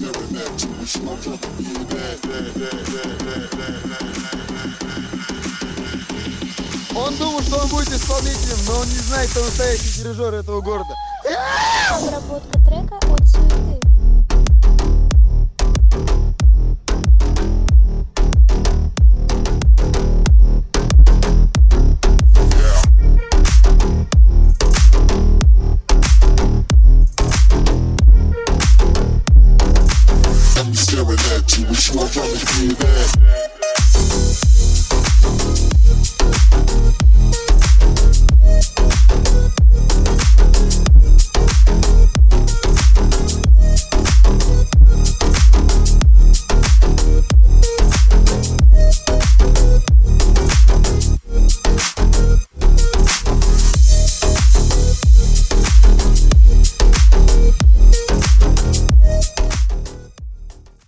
Он думал, что он будет исполнителем, но он не знает, кто настоящий дирижер этого города. Обработка трека от суеты. Staring at you, wish you were trying to do that.